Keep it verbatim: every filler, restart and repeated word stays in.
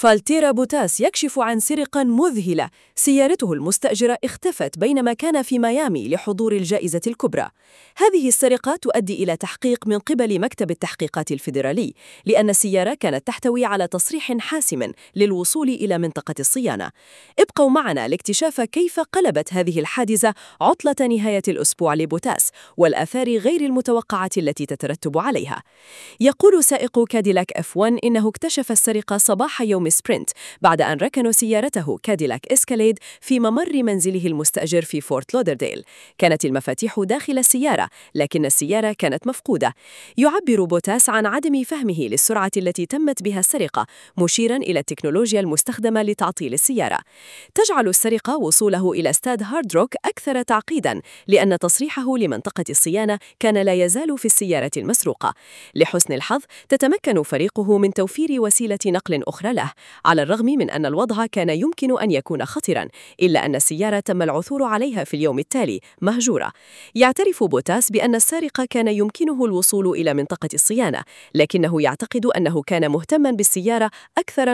فالتيرا بوتاس يكشف عن سرقة مذهلة. سيارته المستأجرة اختفت بينما كان في ميامي لحضور الجائزة الكبرى. هذه السرقة تؤدي إلى تحقيق من قبل مكتب التحقيقات الفيدرالي، لأن السيارة كانت تحتوي على تصريح حاسم للوصول إلى منطقة الصيانة. ابقوا معنا لاكتشاف كيف قلبت هذه الحادثة عطلة نهاية الأسبوع لبوتاس والآثار غير المتوقعة التي تترتب عليها. يقول سائق كاديلاك إف واحد إنه اكتشف السرقة صباح يوم سبرنت بعد أن ركنوا سيارته كاديلاك إسكاليد في ممر منزله المستأجر في فورت لودرديل. كانت المفاتيح داخل السيارة، لكن السيارة كانت مفقودة. يعبر بوتاس عن عدم فهمه للسرعة التي تمت بها السرقة، مشيراً إلى التكنولوجيا المستخدمة لتعطيل السيارة. تجعل السرقة وصوله إلى استاد هارد روك أكثر تعقيداً، لأن تصريحه لمنطقة الصيانة كان لا يزال في السيارة المسروقة. لحسن الحظ تتمكن فريقه من توفير وسيلة نقل أخرى له، على الرغم من أن الوضع كان يمكن أن يكون خطراً، إلا أن السيارة تم العثور عليها في اليوم التالي مهجورة. يعترف بوتاس بأن السارق كان يمكنه الوصول إلى منطقة الصيانة، لكنه يعتقد أنه كان مهتماً بالسيارة أكثر